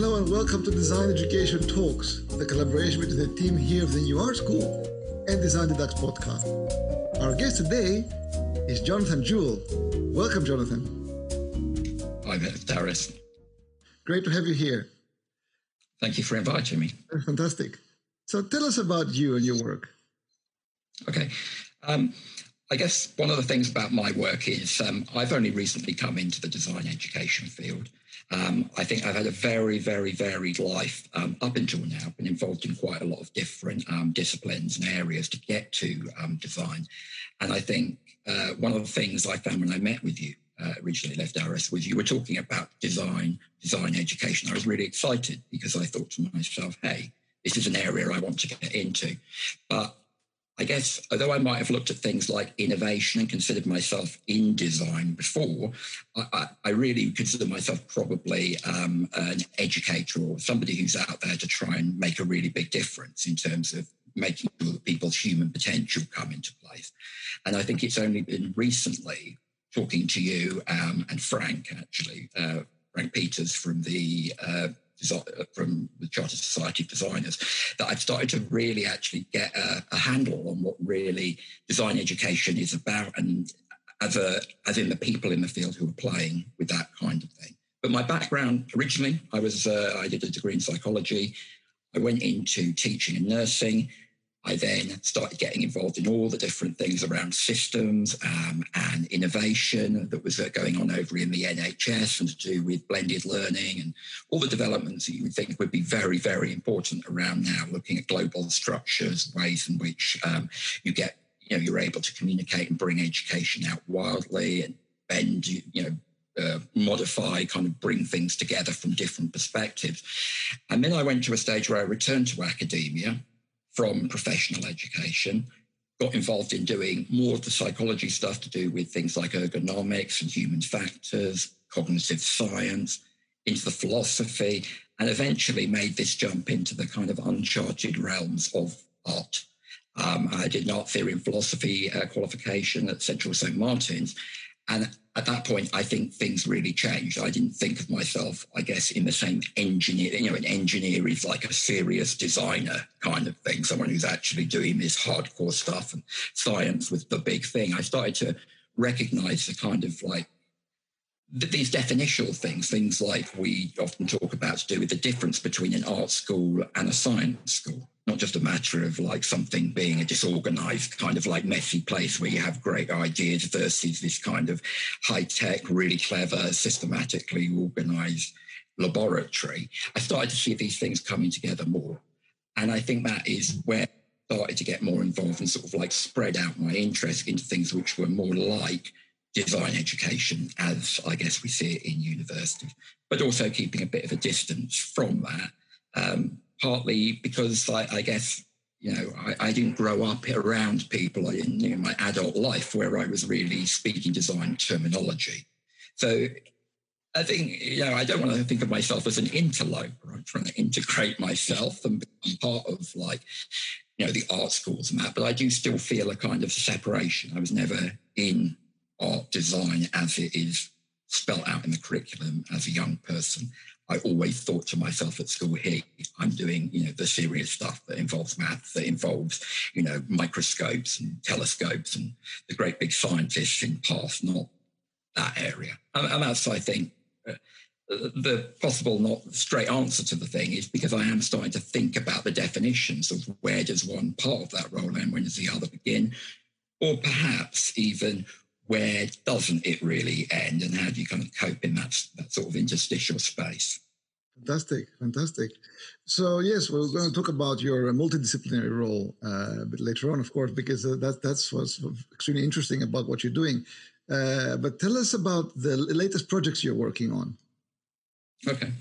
Hello and welcome to Design Education Talks, the collaboration between the team here of the New Art School and Design Deducts podcast. Our guest today is Jonathan Jewell. Welcome, Jonathan. Hi there, Darius. Great to have you here. Thank you for inviting me. Fantastic. So tell us about you and your work. Okay. I guess one of the things about my work is I've only recently come into the design education field. I think I've had a very, very varied life up until now. I've been involved in quite a lot of different disciplines and areas to get to design. And I think one of the things I found when I met with you originally, Darius, was you were talking about design education. I was really excited because I thought to myself, hey, this is an area I want to get into. But I guess, although I might have looked at things like innovation and considered myself in design before, I really consider myself probably an educator or somebody who's out there to try and make a really big difference in terms of making sure that people's human potential come into place. And I think it's only been recently, talking to you and Frank, actually, Frank Peters from the Chartered Society of Designers, that I've started to really actually get a handle on what really design education is about, and as in the people in the field who are playing with that kind of thing. But my background originally, I did a degree in psychology. I went into teaching and nursing. I then started getting involved in all the different things around systems and innovation that was going on over in the NHS, and to do with blended learning and all the developments that you would think would be very, very important around now, looking at global structures, ways in which you're able to communicate and bring education out wildly and bend, modify, kind of bring things together from different perspectives. And then I went to a stage where I returned to academia from professional education, got involved in doing more of the psychology stuff to do with things like ergonomics and human factors, cognitive science, into the philosophy, and eventually made this jump into the kind of uncharted realms of art. I did an art theory and philosophy qualification at Central St. Martin's. And at that point, I think things really changed. I didn't think of myself, I guess, in the same engineer. An engineer is like a serious designer kind of thing, someone who's actually doing this hardcore stuff, and science was the big thing. I started to recognize the kind of like these definitional things like we often talk about to do with the difference between an art school and a science school. Not just a matter of like something being a disorganized kind of like messy place where you have great ideas versus this kind of high-tech, really clever, systematically organized laboratory. I started to see these things coming together more. And I think that is where I started to get more involved and sort of like spread out my interest into things which were more like design education, as I guess we see it in universities, but also keeping a bit of a distance from that. Partly because I guess, I didn't grow up around people in my adult life where I was really speaking design terminology. So I think, I don't want to think of myself as an interloper. I'm trying to integrate myself and become part of the art schools and that, but I do still feel a kind of separation. I was never in art design as it is spelt out in the curriculum as a young person. I always thought to myself at school, hey, I'm doing, the serious stuff that involves maths, that involves, microscopes and telescopes and the great big scientists in the past, not that area. And that's, I think, the possible not straight answer to the thing is because I am starting to think about the definitions of where does one part of that role end, when does the other begin, or perhaps even where doesn't it really end, and how do you kind of cope in that sort of interstitial space? Fantastic. So yes, we're going to talk about your multidisciplinary role a bit later on, of course, because that's what's extremely interesting about what you're doing. But tell us about the latest projects you're working on. Okay.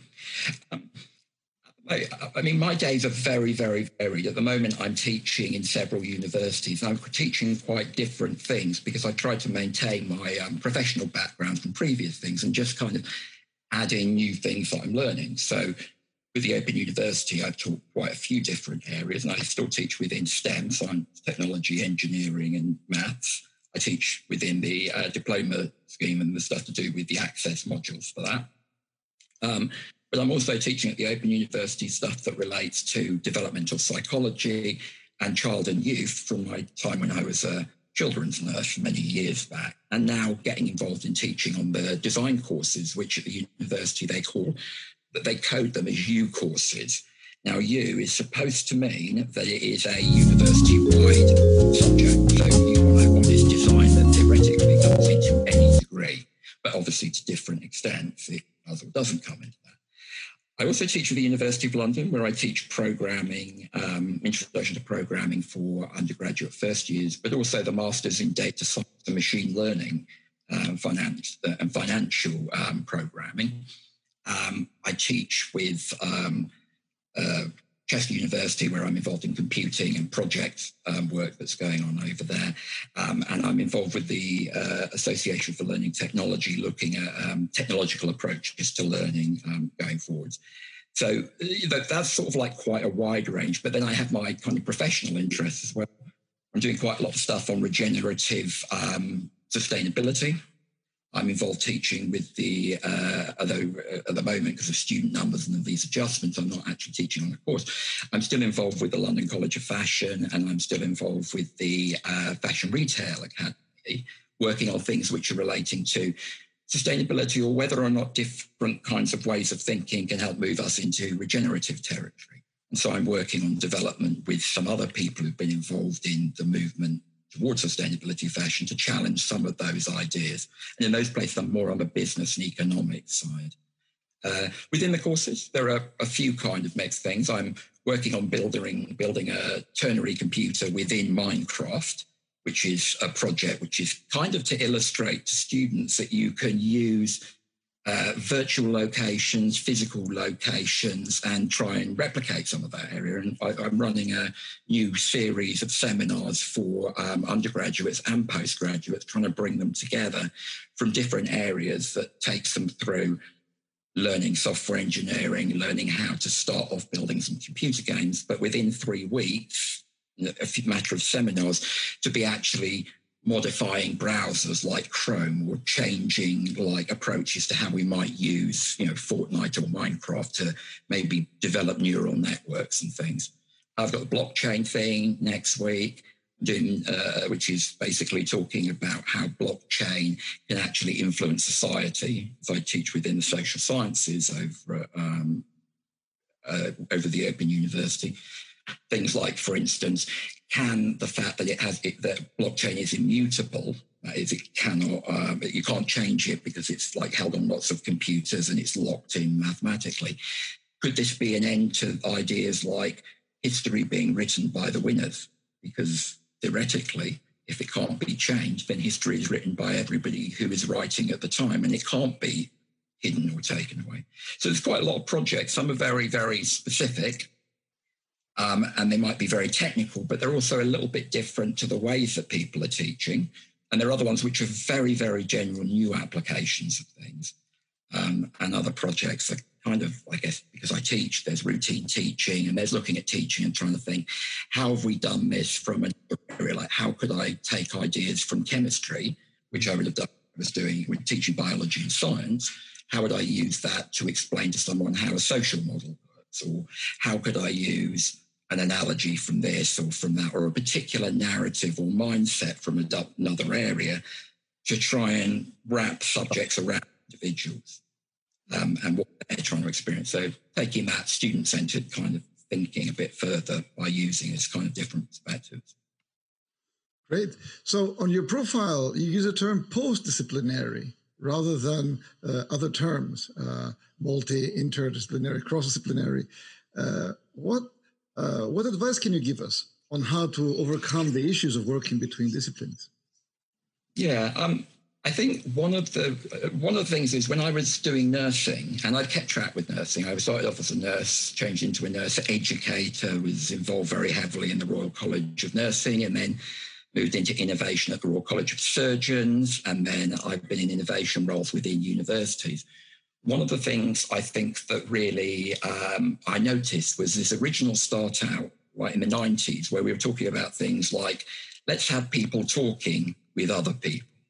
I mean, my days are very, very varied. At the moment, I'm teaching in several universities, and I'm teaching quite different things because I try to maintain my professional background from previous things and just kind of add in new things that I'm learning. So with the Open University, I've taught quite a few different areas, and I still teach within STEM, science, technology, engineering, and maths. I teach within the diploma scheme and the stuff to do with the access modules for that. But I'm also teaching at the Open University stuff that relates to developmental psychology and child and youth from my time when I was a children's nurse many years back, and now getting involved in teaching on the design courses, which at the university they code them as U courses. Now, U is supposed to mean that it is a university-wide subject. So U101 is design that theoretically comes into any degree, but obviously to different extents. It does or doesn't come into that. I also teach at the University of London, where I teach programming, introduction to programming for undergraduate first years, but also the Masters in Data Science and Machine Learning and financial programming. I teach with Chester University, where I'm involved in computing and project work that's going on over there. And I'm involved with the Association for Learning Technology, looking at technological approaches to learning going forwards. So that's sort of like quite a wide range. But then I have my kind of professional interests as well. I'm doing quite a lot of stuff on regenerative sustainability. I'm involved teaching with the, although at the moment, because of student numbers and these adjustments, I'm not actually teaching on the course. I'm still involved with the London College of Fashion, and I'm still involved with the Fashion Retail Academy, working on things which are relating to sustainability or whether or not different kinds of ways of thinking can help move us into regenerative territory. And so I'm working on development with some other people who've been involved in the movement towards sustainability fashion to challenge some of those ideas. And in those places, I'm more on the business and economic side. Within the courses, there are a few kind of mixed things. I'm working on building a ternary computer within Minecraft, which is a project which is kind of to illustrate to students that you can use virtual locations, physical locations, and try and replicate some of that area. And I'm running a new series of seminars for undergraduates and postgraduates, trying to bring them together from different areas that takes them through learning software engineering, learning how to start off building some computer games, but within 3 weeks, a matter of seminars, to be actually modifying browsers like Chrome or changing like approaches to how we might use, Fortnite or Minecraft to maybe develop neural networks and things. I've got the blockchain thing next week, which is basically talking about how blockchain can actually influence society. So I teach within the social sciences over the Open University. Things like, for instance, can the fact that that blockchain is immutable, that is, it cannot, you can't change it because it's like held on lots of computers and it's locked in mathematically. Could this be an end to ideas like history being written by the winners? Because theoretically, if it can't be changed, then history is written by everybody who is writing at the time, and it can't be hidden or taken away. So there's quite a lot of projects. Some are very, very specific. And they might be very technical, but they're also a little bit different to the ways that people are teaching. And there are other ones which are very, very general new applications of things. And other projects are kind of, I guess, because I teach, there's routine teaching, and there's looking at teaching and trying to think, how have we done this from an area? Like, how could I take ideas from chemistry, which I would have done, was doing with teaching biology and science? How would I use that to explain to someone how a social model works? Or how could I use an analogy from this or from that, or a particular narrative or mindset from another area to try and wrap subjects around individuals and what they're trying to experience. So taking that student-centered kind of thinking a bit further by using its kind of different perspectives. Great. So on your profile, you use the term post-disciplinary rather than other terms, multi, interdisciplinary, cross-disciplinary. What advice can you give us on how to overcome the issues of working between disciplines? Yeah, I think one of the things is when I was doing nursing, and I've kept track with nursing. I started off as a nurse, changed into a nurse educator, was involved very heavily in the Royal College of Nursing, and then moved into innovation at the Royal College of Surgeons, and then I've been in innovation roles within universities. One of the things I think that really I noticed was this original start out right in the 90s, where we were talking about things like, let's have people talking with other people.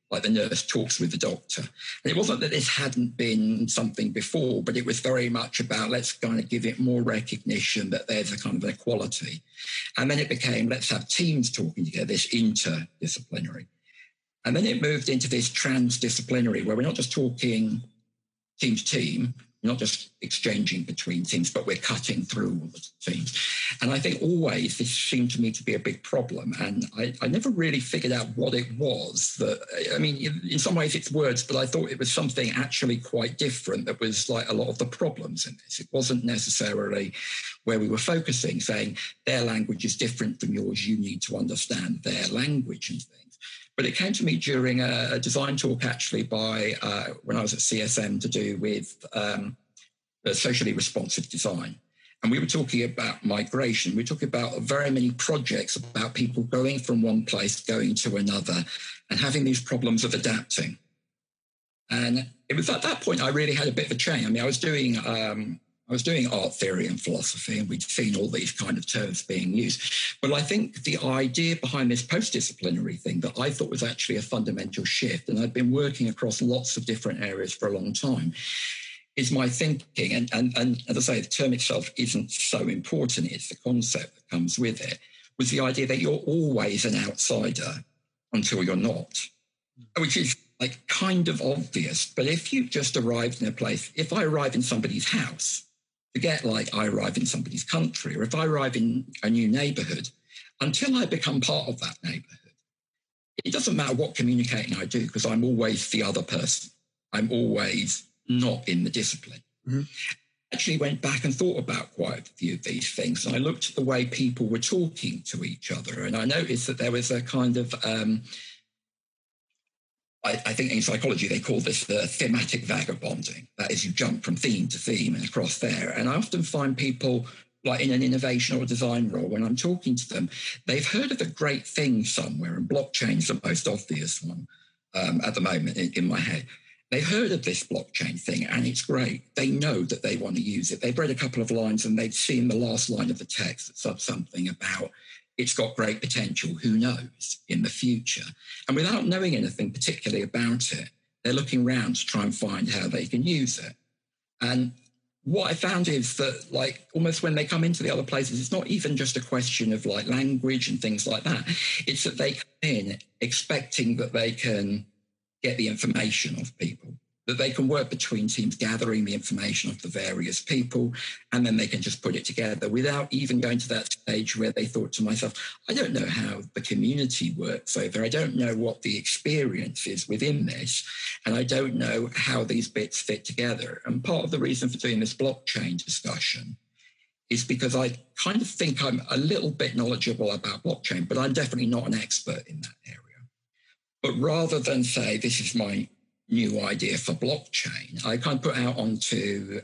like the nurse talks with the doctor. And it wasn't that this hadn't been something before, but it was very much about let's kind of give it more recognition that there's a kind of equality. And then it became let's have teams talking together, this interdisciplinary. And then it moved into this transdisciplinary where we're not just talking team to team, we're not just exchanging between teams, but we're cutting through all the teams. And I think always this seemed to me to be a big problem. And I never really figured out what it was that, I mean, in some ways it's words, but I thought it was something actually quite different that was like a lot of the problems in this. It wasn't necessarily where we were focusing, saying their language is different from yours, you need to understand their language and things. But it came to me during a design talk, actually, by when I was at CSM to do with socially responsive design. And we were talking about migration. We were talking about very many projects about people going from one place, going to another, and having these problems of adapting. And it was at that point I really had a bit of a change. I mean, I was doing art theory and philosophy, and we'd seen all these kind of terms being used. But I think the idea behind this post-disciplinary thing that I thought was actually a fundamental shift, and I've been working across lots of different areas for a long time, is my thinking. And as I say, the term itself isn't so important. It's the concept that comes with it, was the idea that you're always an outsider until you're not, which is like kind of obvious. But if you've just arrived in a place, if I arrive in somebody's house, forget like I arrive in somebody's country, or if I arrive in a new neighborhood, until I become part of that neighborhood, it doesn't matter what communicating I do, because I'm always the other person. I'm always not in the discipline. Mm-hmm. I actually went back and thought about quite a few of these things, and I looked at the way people were talking to each other, and I noticed that there was a kind of I think in psychology they call this the thematic vagabonding. That is, you jump from theme to theme and across there. And I often find people, like in an innovation or design role, when I'm talking to them, they've heard of a great thing somewhere, and blockchain's the most obvious one at the moment in my head. They've heard of this blockchain thing, and it's great. They know that they want to use it. They've read a couple of lines, and they've seen the last line of the text that said something about it's got great potential, who knows, in the future. And without knowing anything particularly about it, they're looking around to try and find how they can use it. And what I found is that, like, almost when they come into the other places, it's not even just a question of, like, language and things like that. It's that they come in expecting that they can get the information of people, that they can work between teams gathering the information of the various people, and then they can just put it together without even going to that stage where they thought to myself, I don't know how the community works over. I don't know what the experience is within this, and I don't know how these bits fit together. And part of the reason for doing this blockchain discussion is because I kind of think I'm a little bit knowledgeable about blockchain, but I'm definitely not an expert in that area. But rather than say, this is my new idea for blockchain, I kind of put out onto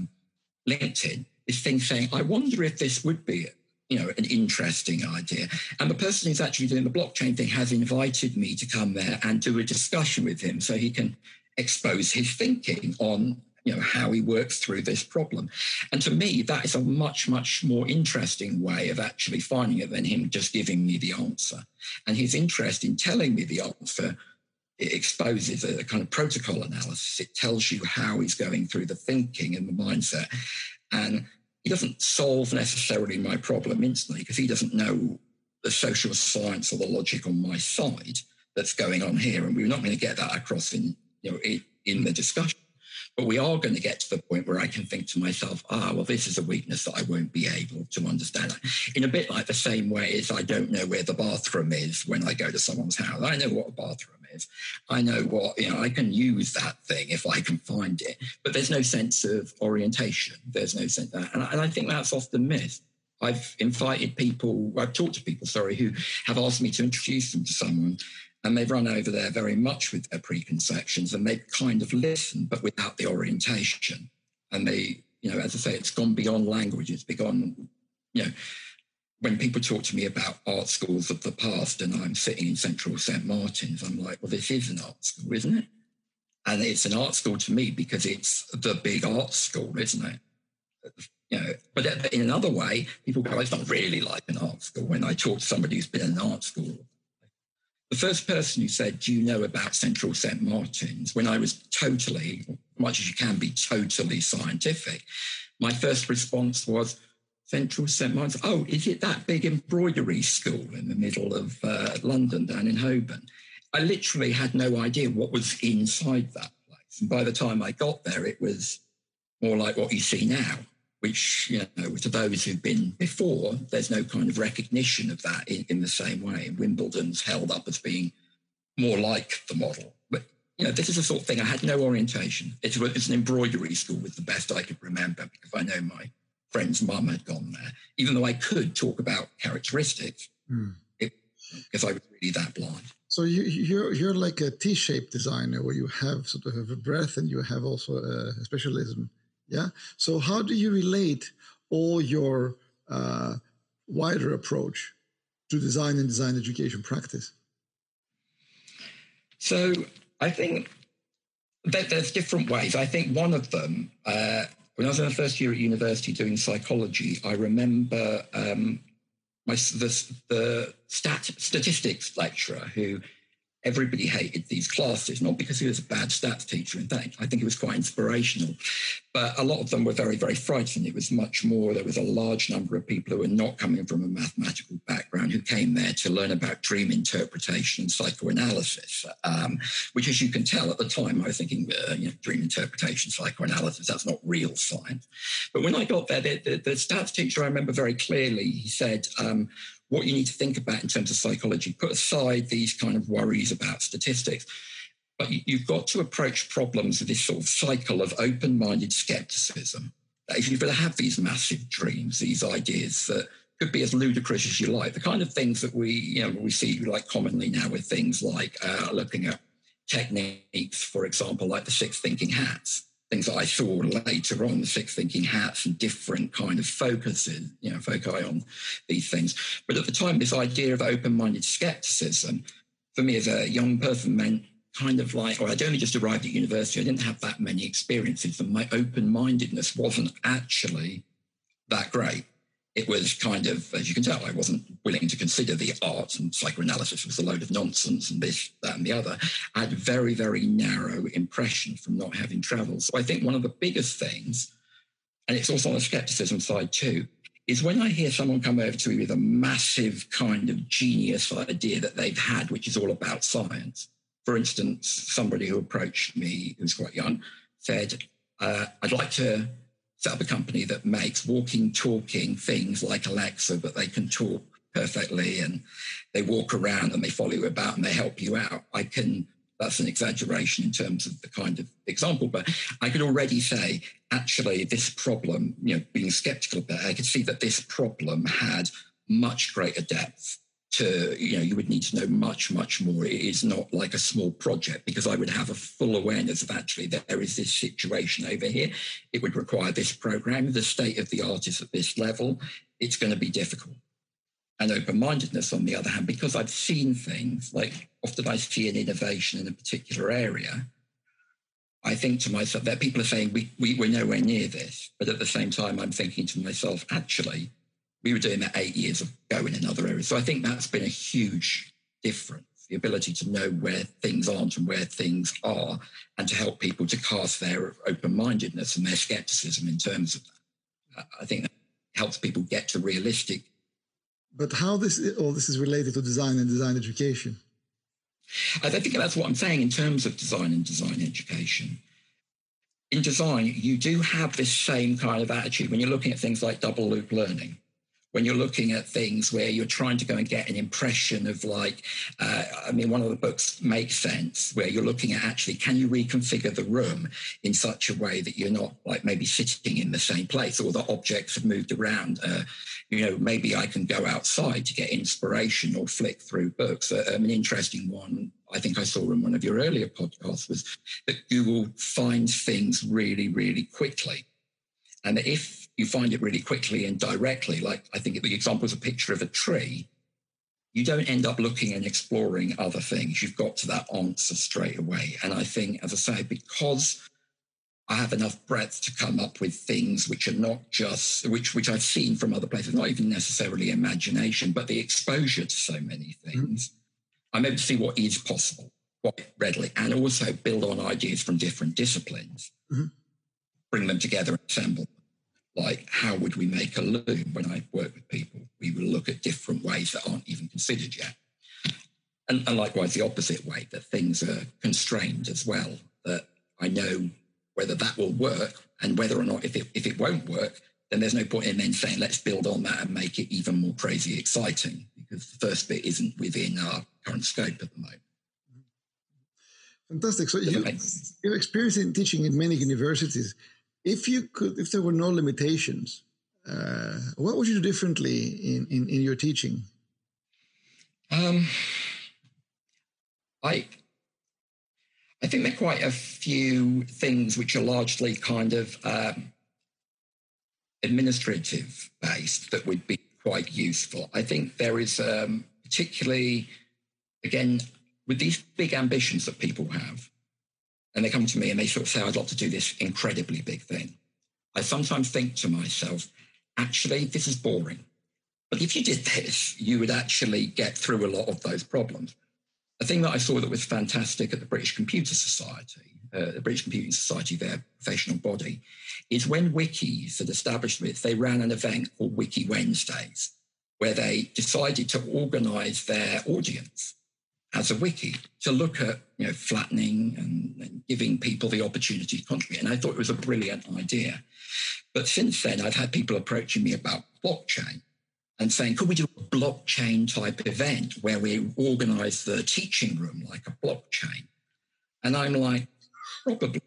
LinkedIn this thing saying, I wonder if this would be, an interesting idea. And the person who's actually doing the blockchain thing has invited me to come there and do a discussion with him so he can expose his thinking on, how he works through this problem. And to me, that is a much, much more interesting way of actually finding it than him just giving me the answer. And his interest in telling me the answer, it exposes a kind of protocol analysis. It tells you how he's going through the thinking and the mindset. And he doesn't solve necessarily my problem instantly because he doesn't know the social science or the logic on my side that's going on here. And we're not going to get that across in the discussion. But we are going to get to the point where I can think to myself, this is a weakness that I won't be able to understand. In a bit like the same way as I don't know where the bathroom is when I go to someone's house. I know what a bathroom is. I know what, I can use that thing if I can find it. But there's no sense of orientation. There's no sense of that. And I think that's often missed. I've talked to people, who have asked me to introduce them to someone, and they've run over there very much with their preconceptions, and they've kind of listened, but without the orientation. And they, as I say, it's gone beyond language. It's gone, when people talk to me about art schools of the past and I'm sitting in Central St. Martin's, I'm like, well, this is an art school, isn't it? And it's an art school to me because it's the big art school, isn't it? But in another way, people go, it's not really like an art school when I talk to somebody who's been in an art school. the first person who said, do you know about Central St. Martin's? When I was totally, much as you can be, totally scientific, my first response was, Central St. Martin's, oh, is it that big embroidery school in the middle of London, down in Holborn? I literally had no idea what was inside that place. And by the time I got there, it was more like what you see now, which, you know, to those who've been before, there's no kind of recognition of that in the same way. And Wimbledon's held up as being more like the model. But, you know, this is the sort of thing, I had no orientation. It's an embroidery school, was the best I could remember, because I know my friend's mum had gone there, even though I could talk about characteristics, because I was really that blind. So you're like a T-shaped designer, where you have sort of a breadth and you have also a specialism. Yeah. So how do you relate all your wider approach to design and design education practice? So I think that there's different ways. I think one of them, when I was in the first year at university doing psychology, I remember the statistics lecturer who everybody hated these classes, not because he was a bad stats teacher. In fact, I think he was quite inspirational. But a lot of them were very, very frightening. It was much more, there was a large number of people who were not coming from a mathematical background who came there to learn about dream interpretation and psychoanalysis, which, as you can tell at the time, I was thinking, dream interpretation, psychoanalysis, that's not real science. But when I got there, the stats teacher, I remember very clearly, he said, what you need to think about in terms of psychology, put aside these kind of worries about statistics, but you've got to approach problems with this sort of cycle of open-minded skepticism. That if you're going to have these massive dreams, these ideas that could be as ludicrous as you like, the kind of things that we see like commonly now with things like looking at techniques, for example, like the six thinking hats. Things that I saw later on, the six thinking hats and different kind of foci on these things. But at the time, this idea of open-minded skepticism, for me as a young person, meant kind of like, I'd only just arrived at university, I didn't have that many experiences, and my open-mindedness wasn't actually that great. It was kind of, as you can tell, I wasn't willing to consider the art, and psychoanalysis was a load of nonsense and this, that and the other. I had a very, very narrow impression from not having travelled. So I think one of the biggest things, and it's also on the skepticism side too, is when I hear someone come over to me with a massive kind of genius idea that they've had, which is all about science. For instance, somebody who approached me, who was quite young, said, I'd like to set up a company that makes walking, talking things like Alexa, but they can talk perfectly and they walk around and they follow you about and they help you out. That's an exaggeration in terms of the kind of example, but I could already say, actually, this problem, being skeptical about it, I could see that this problem had much greater depth. You would need to know much, much more. It is not like a small project, because I would have a full awareness of actually there is this situation over here. It would require this program. The state of the art is at this level. It's going to be difficult. And open-mindedness, on the other hand, because I've seen things, like often I see an innovation in a particular area, I think to myself that people are saying we're nowhere near this. But at the same time, I'm thinking to myself, actually, we were doing that 8 years ago in another area. So I think that's been a huge difference, the ability to know where things aren't and where things are, and to help people to cast their open-mindedness and their skepticism in terms of that. I think that helps people get to realistic. But how all this is related to design and design education? I think that's what I'm saying in terms of design and design education. In design, you do have this same kind of attitude when you're looking at things like double loop learning. When you're looking at things where you're trying to go and get an impression of one of the books makes sense, where you're looking at actually, can you reconfigure the room in such a way that you're not like maybe sitting in the same place, or the objects have moved around. Maybe I can go outside to get inspiration or flick through books. An interesting one I think I saw in one of your earlier podcasts was that Google finds things really, really quickly. And if you find it really quickly and directly, like I think the example is a picture of a tree, you don't end up looking and exploring other things. You've got to that answer straight away. And I think, as I say, because I have enough breadth to come up with things which are not just, which I've seen from other places, not even necessarily imagination, but the exposure to so many things, I'm able to see what is possible quite readily, and also build on ideas from different disciplines, bring them together and assemble. Like, how would we make a loom? When I work with people, we will look at different ways that aren't even considered yet. And likewise, the opposite way, that things are constrained as well, that I know whether that will work, and whether or not, if it won't work, then there's no point in then saying, let's build on that and make it even more crazy exciting, because the first bit isn't within our current scope at the moment. Fantastic. So you've experience in teaching in many universities. If there were no limitations, what would you do differently in your teaching? I think there are quite a few things which are largely kind of administrative based that would be quite useful. I think there is particularly, again, with these big ambitions that people have, and they come to me and they sort of say, I'd like to do this incredibly big thing. I sometimes think to myself, actually, this is boring. But if you did this, you would actually get through a lot of those problems. The thing that I saw that was fantastic at the British Computer Society, the British Computing Society, their professional body, is when Wikis had established this, they ran an event called Wiki Wednesdays, where they decided to organise their audience as a wiki to look at, flattening and giving people the opportunity to contribute. And I thought it was a brilliant idea. But since then, I've had people approaching me about blockchain and saying, could we do a blockchain type event where we organise the teaching room like a blockchain? And I'm like, probably.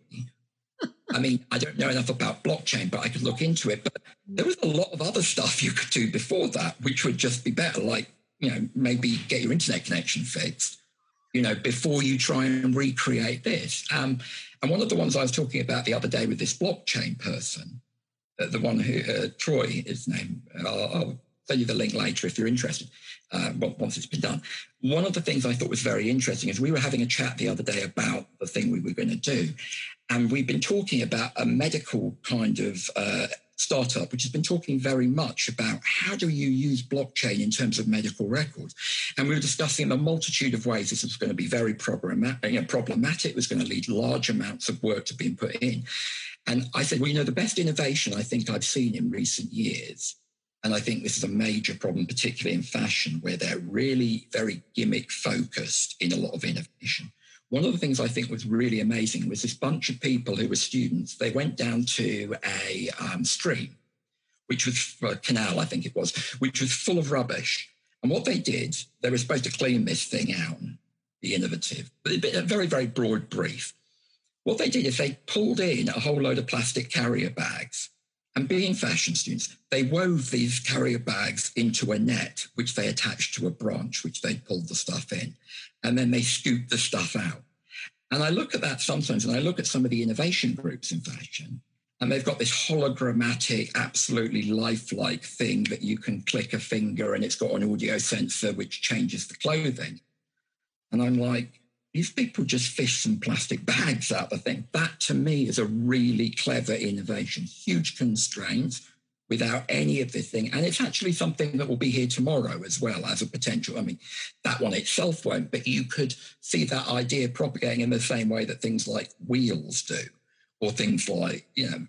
I mean, I don't know enough about blockchain, but I could look into it. But there was a lot of other stuff you could do before that, which would just be better, like, maybe get your internet connection fixed, before you try and recreate this. And one of the ones I was talking about the other day with this blockchain person, the one who, Troy, his name, I'll send you the link later if you're interested, once it's been done. One of the things I thought was very interesting is we were having a chat the other day about the thing we were going to do. And we've been talking about a medical kind of startup, which has been talking very much about how do you use blockchain in terms of medical records. And we were discussing a multitude of ways this was going to be very problematic. It was going to lead large amounts of work to being put in. And I said, well, the best innovation I think I've seen in recent years, and I think this is a major problem, particularly in fashion, where they're really very gimmick focused in a lot of innovation. One of the things I think was really amazing was this bunch of people who were students. They went down to a stream, which was a canal, I think it was, which was full of rubbish. And what they did, they were supposed to clean this thing out, be innovative, but a very, very broad brief. What they did is they pulled in a whole load of plastic carrier bags. And being fashion students, they wove these carrier bags into a net, which they attached to a branch, which they pulled the stuff in. And then they scooped the stuff out. And I look at that sometimes, and I look at some of the innovation groups in fashion, and they've got this hologrammatic, absolutely lifelike thing that you can click a finger and it's got an audio sensor which changes the clothing. And I'm like, these people just fish some plastic bags out of the thing. That, to me, is a really clever innovation. Huge constraints without any of this thing. And it's actually something that will be here tomorrow as well as a potential. I mean, that one itself won't, but you could see that idea propagating in the same way that things like wheels do, or things like,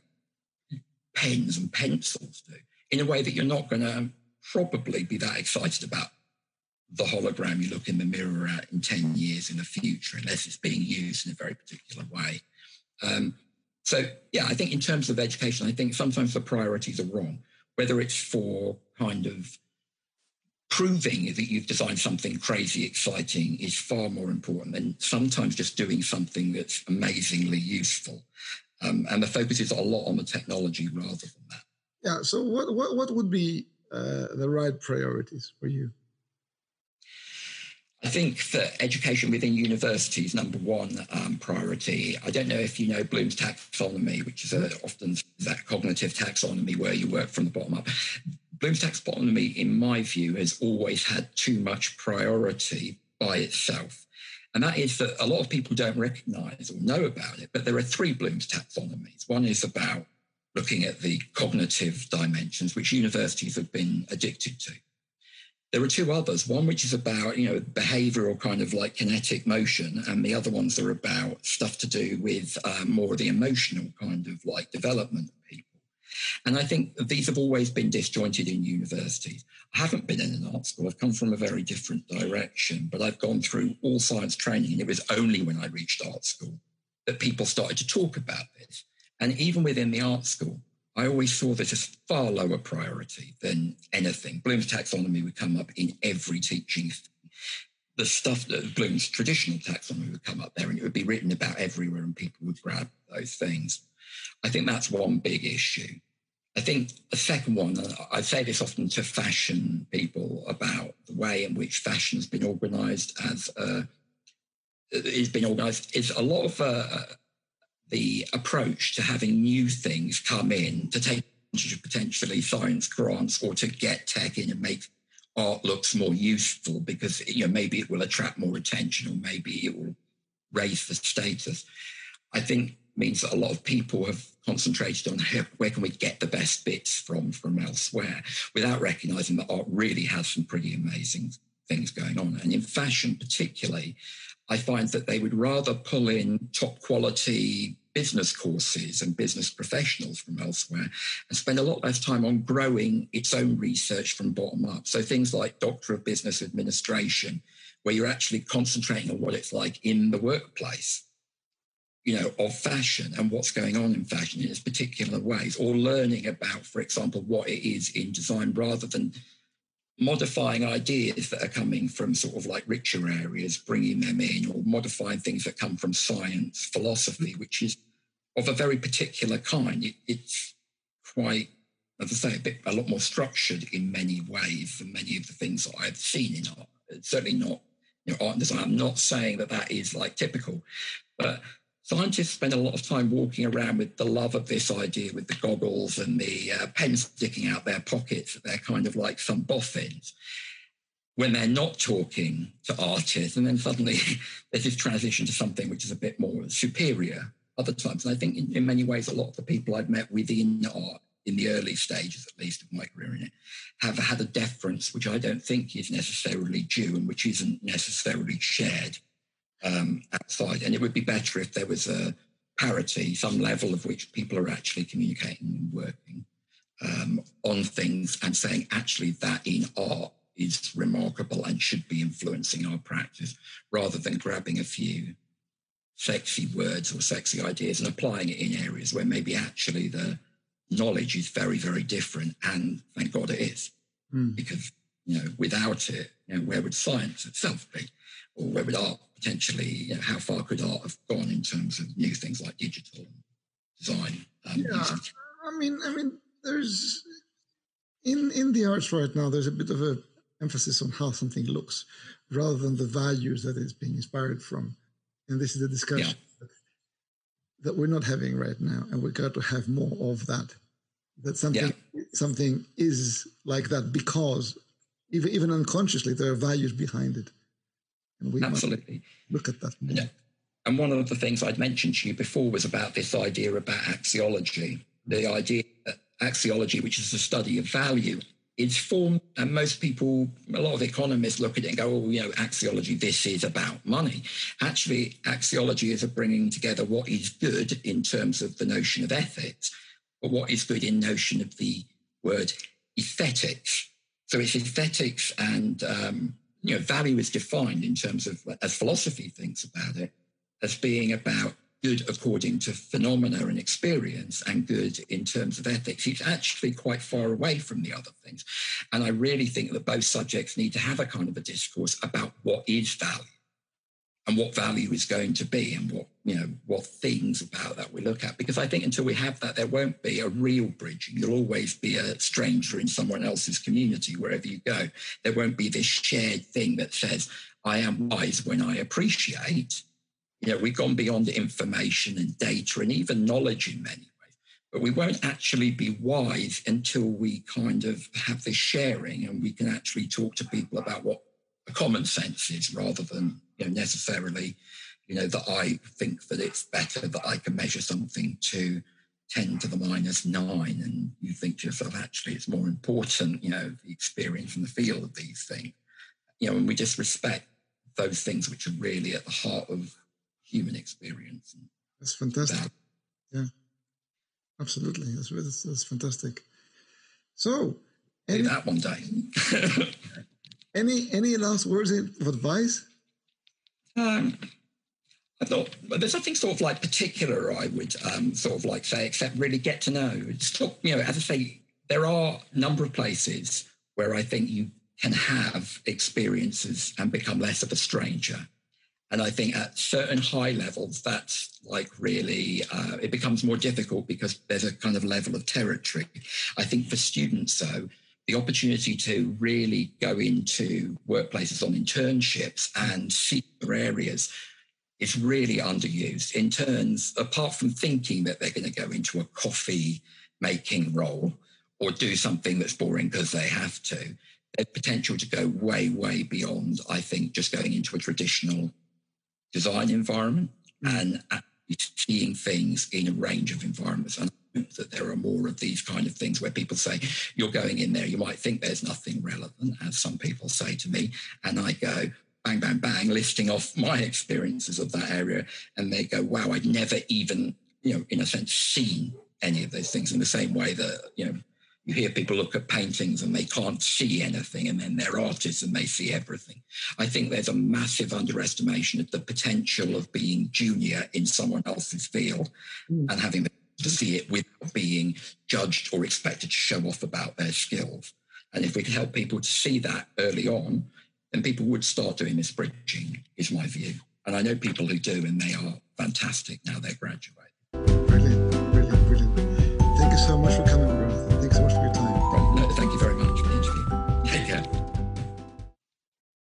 pens and pencils do, in a way that you're not going to probably be that excited about the hologram you look in the mirror at in 10 years in the future, unless it's being used in a very particular way. I think in terms of education, I think sometimes the priorities are wrong, whether it's for kind of proving that you've designed something crazy exciting is far more important than sometimes just doing something that's amazingly useful. And the focus is a lot on the technology rather than that. Yeah, so what would be the right priorities for you? I think that education within universities, number one priority. I don't know if you know Bloom's taxonomy, which is often that cognitive taxonomy where you work from the bottom up. Bloom's taxonomy, in my view, has always had too much priority by itself. And that is that a lot of people don't recognise or know about it, but there are three Bloom's taxonomies. One is about looking at the cognitive dimensions, which universities have been addicted to. There are two others, one which is about, behavioral kind of like kinetic motion, and the other ones are about stuff to do with more of the emotional kind of like development of people. And I think these have always been disjointed in universities. I haven't been in an art school. I've come from a very different direction, but I've gone through all science training, and it was only when I reached art school that people started to talk about this. And even within the art school, I always saw this as far lower priority than anything. Bloom's taxonomy would come up in every teaching. The stuff that Bloom's traditional taxonomy would come up there, and it would be written about everywhere, and people would grab those things. I think that's one big issue. I think the second one, I say this often to fashion people about the way in which fashion has been organised is a lot of the approach to having new things come in to take advantage of potentially science grants or to get tech in and make art looks more useful because maybe it will attract more attention or maybe it will raise the status. I think means that a lot of people have concentrated on where can we get the best bits from elsewhere without recognising that art really has some pretty amazing things going on. And in fashion particularly, I find that they would rather pull in top quality business courses and business professionals from elsewhere and spend a lot less time on growing its own research from bottom up. So things like Doctor of Business Administration, where you're actually concentrating on what it's like in the workplace, of fashion and what's going on in fashion in its particular ways, or learning about, for example, what it is in design rather than modifying ideas that are coming from sort of like richer areas, bringing them in, or modifying things that come from science, philosophy, which is of a very particular kind. It's quite, as I say, a lot more structured in many ways than many of the things that I've seen in art. It's certainly not, art and design. I'm not saying that is like typical, but scientists spend a lot of time walking around with the love of this idea, with the goggles and the pens sticking out their pockets, that they're kind of like some boffins, when they're not talking to artists. And then suddenly there's this transition to something which is a bit more superior other times. And I think in many ways, a lot of the people I've met within art, in the early stages at least of my career in it, have had a deference which I don't think is necessarily due and which isn't necessarily shared outside. And it would be better if there was a parity, some level of which people are actually communicating and working on things and saying, actually, that in art is remarkable and should be influencing our practice, rather than grabbing a few sexy words or sexy ideas and applying it in areas where maybe actually the knowledge is very, very different. And thank God it is, because, without it, where would science itself be? Or where would art potentially, how far could art have gone in terms of new things like digital design? I mean, there's in the arts right now, there's a bit of a emphasis on how something looks rather than the values that it's being inspired from. And this is the discussion that we're not having right now, and we got to have more of that. That something is like that because even unconsciously there are values behind it. And we absolutely look at that more. Yeah. And one of the things I'd mentioned to you before was about this idea about axiology. The idea that axiology, which is the study of value, is formed, and most people, a lot of economists look at it and go, axiology, this is about money. Actually, axiology is a bringing together what is good in terms of the notion of ethics, but what is good in notion of the word aesthetics. So it's aesthetics and value is defined in terms of, as philosophy thinks about it, as being about good according to phenomena and experience and good in terms of ethics. It's actually quite far away from the other things. And I really think that both subjects need to have a kind of a discourse about what is value and what value is going to be and what things about that we look at. Because I think until we have that, there won't be a real bridging. You'll always be a stranger in someone else's community wherever you go. There won't be this shared thing that says, I am wise when I appreciate. We've gone beyond information and data and even knowledge in many ways. But we won't actually be wise until we kind of have this sharing and we can actually talk to people about what a common sense is, rather than necessarily, that I think that it's better that I can measure something to 10 to the -9, and you think to yourself, actually, it's more important, the experience and the feel of these things, and we just respect those things which are really at the heart of human experience. That's fantastic. Yeah, absolutely. That's fantastic. So, that one day. any last words of advice? I thought, but there's nothing sort of like particular I would sort of like say, except really get to know. It's, as I say, there are a number of places where I think you can have experiences and become less of a stranger. And I think at certain high levels, that's like really, it becomes more difficult because there's a kind of level of territory. I think for students, though, the opportunity to really go into workplaces on internships and see other areas is really underused. Interns, apart from thinking that they're going to go into a coffee making role or do something that's boring because they have to, there's potential to go way, way beyond, I think, just going into a traditional design environment and actually seeing things in a range of environments. And I hope that there are more of these kind of things where people say, you're going in there, you might think there's nothing relevant, as some people say to me, and I go, bang, bang, bang, listing off my experiences of that area. And they go, wow, I'd never even, in a sense, seen any of those things, in the same way that, you hear people look at paintings and they can't see anything, and then they're artists and they see everything. I think there's a massive underestimation of the potential of being junior in someone else's field and having to see it without being judged or expected to show off about their skills. And if we can help people to see that early on, then people would start doing this bridging, is my view. And I know people who do, and they are fantastic now they're graduating. Brilliant, brilliant, brilliant. Thank you so much for coming.